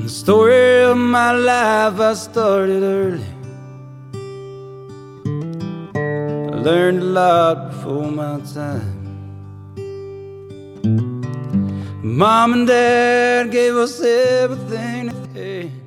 The story of my life, I started early. I learned a lot before my time. Mom and Dad gave us everything that they had.